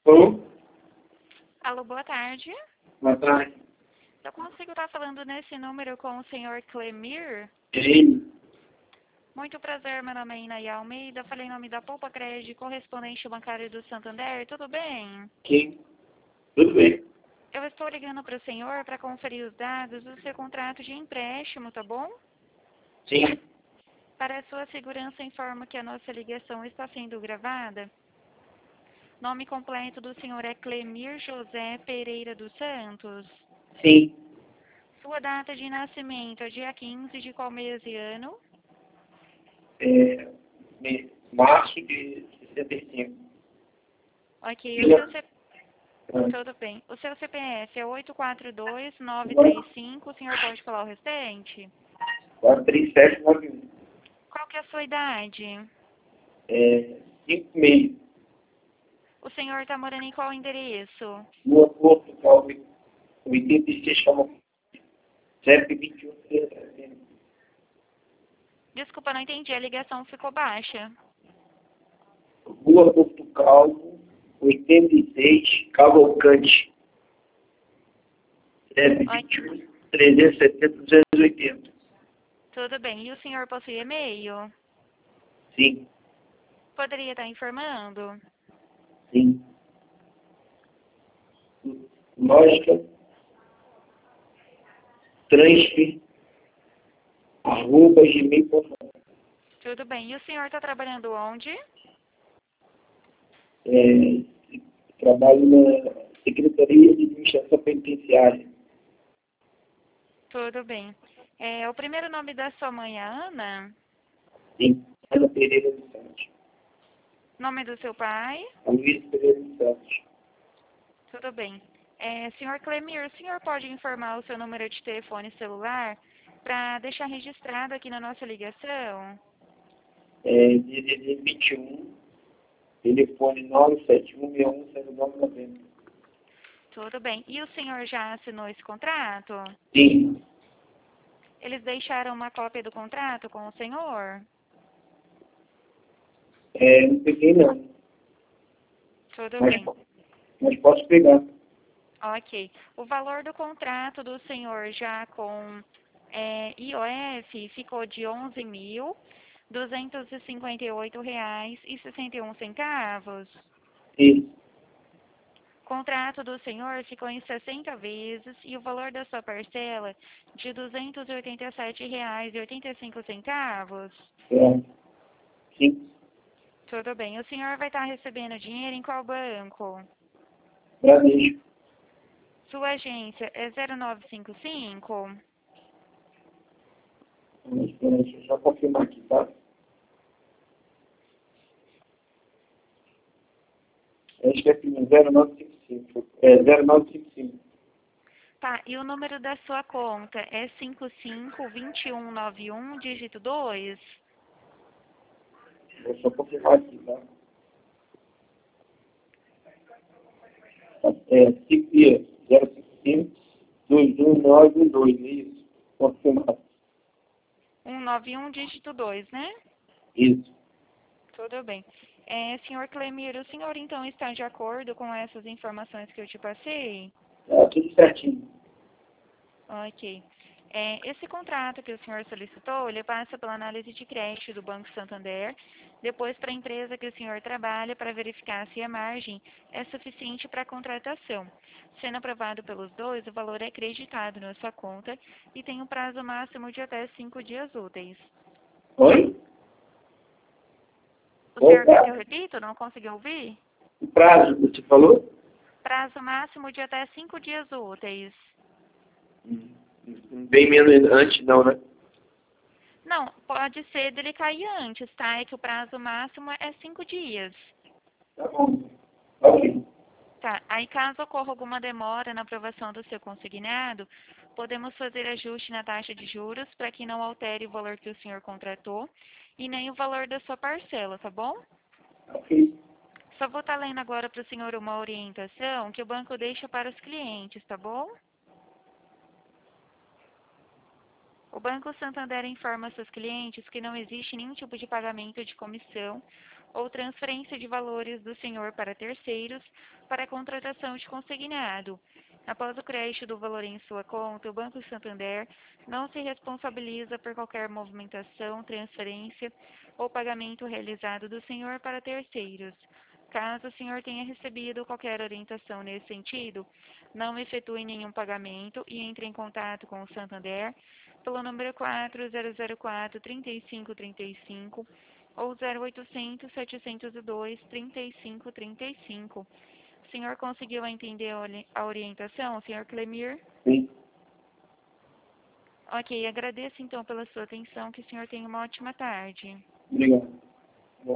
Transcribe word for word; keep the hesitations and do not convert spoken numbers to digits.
Alô? Alô, boa tarde. Boa tarde. Eu consigo estar falando nesse número com o senhor Clemir? É ele? Muito prazer, meu nome é Inaia Almeida, falei em nome da Poupa Crédito, correspondente bancário do Santander, tudo bem? Quem? Tudo bem? Eu estou ligando para o senhor para conferir os dados do seu contrato de empréstimo, tá bom? Sim. Para a sua segurança, informo que a nossa ligação está sendo gravada. Nome completo do senhor é Clemir José Pereira dos Santos. Sim. Sua data de nascimento é dia quinze de qual mês e ano? É, me- março de sessenta e cinco. Ok, o seu C... Ah, Tudo bem. O seu C P F é oito quatro dois nove três cinco, o senhor pode falar o restante? quatro três sete nove um. Qual que é a sua idade? É, cinco meio. O senhor está morando em qual endereço? Rua Portugal, oitenta e seis, C E P vinte e um, treze. Desculpa, não entendi, a ligação ficou baixa. Rua Portugal, oitenta e seis, Cavalcante. C E P vinte e um, trezentos e setenta, duzentos e oitenta. Tudo bem. E o senhor possui e-mail? Sim, Poderia estar informando? sim. Lógica, transfer, arroba gmail ponto com. Tudo bem. E o senhor está trabalhando onde? É, trabalho na Secretaria de Administração Penitenciária. Tudo bem. É, o primeiro nome da sua mãe é Ana? Sim, Ana Pereira dos Santos. Nome do seu pai? Luiz Pereira dos Santos. Tudo bem. É, senhor Clemir, o senhor pode informar o seu número de telefone celular para deixar registrado aqui na nossa ligação? É, D D D vinte e um, telefone nove sete um seis um zero nove nove zero. Tudo bem. E o senhor já assinou esse contrato? Sim, Eles deixaram uma cópia do contrato com o senhor? é, não peguei não, Tudo mas, bem. mas posso pegar. Ok. O valor do contrato do senhor já com é, I O F ficou de onze mil duzentos e cinquenta e oito reais e sessenta e um centavos. Sim, Contrato do senhor ficou em sessenta vezes e o valor da sua parcela de duzentos e oitenta e sete reais e oitenta e cinco centavos. é, sim, Tudo bem. O senhor vai estar recebendo dinheiro em qual banco? Bradesco. Sua agência é zero nove cinco cinco? Mas, peraí, deixa eu só confirmar aqui, tá? Acho que é assim, zero nove cinco cinco. É, zero nove cinco cinco. Tá, e o número da sua conta é cinco cinco dois um nove um, dígito dois? Vou só confirmar aqui, tá? É, cinco dias, zero cinco cinco, dois um nove dois, é isso? Confirmar. cento e noventa e um, dígito dois, né? Isso. Tudo bem. É, senhor Clemir, o senhor então está de acordo com essas informações que eu te passei? Tá tudo certinho. Ok. É, esse contrato que o senhor solicitou, ele passa pela análise de crédito do Banco Santander, depois para a empresa que o senhor trabalha para verificar se a margem é suficiente para a contratação. Sendo aprovado pelos dois, o valor é creditado na sua conta e tem um prazo máximo de até cinco dias úteis. Oi? O senhor quer Opa, que eu repita? Não conseguiu ouvir? o prazo que você falou? Prazo máximo de até cinco dias úteis. Hum, Bem menos antes, não, né? Não, pode ser dele cair antes, tá? É que o prazo máximo é cinco dias. Tá bom. Ok. Tá, aí caso ocorra alguma demora na aprovação do seu consignado, podemos fazer ajuste na taxa de juros para que não altere o valor que o senhor contratou e nem o valor da sua parcela, tá bom? Ok. Só vou estar lendo agora para o senhor uma orientação que o banco deixa para os clientes, tá bom? O Banco Santander informa seus clientes que não existe nenhum tipo de pagamento de comissão ou transferência de valores do senhor para terceiros para a contratação de consignado. Após o crédito do valor em sua conta, o Banco Santander não se responsabiliza por qualquer movimentação, transferência ou pagamento realizado do senhor para terceiros. Caso o senhor tenha recebido qualquer orientação nesse sentido, não efetue nenhum pagamento e entre em contato com o Santander pelo número quatro zero zero quatro, três cinco três cinco ou zero oitocentos, setecentos e dois, trinta e cinco trinta e cinco. O senhor conseguiu entender a orientação, senhor Clemir? Sim. Ok, agradeço então pela sua atenção, que o senhor tenha uma ótima tarde. Obrigado.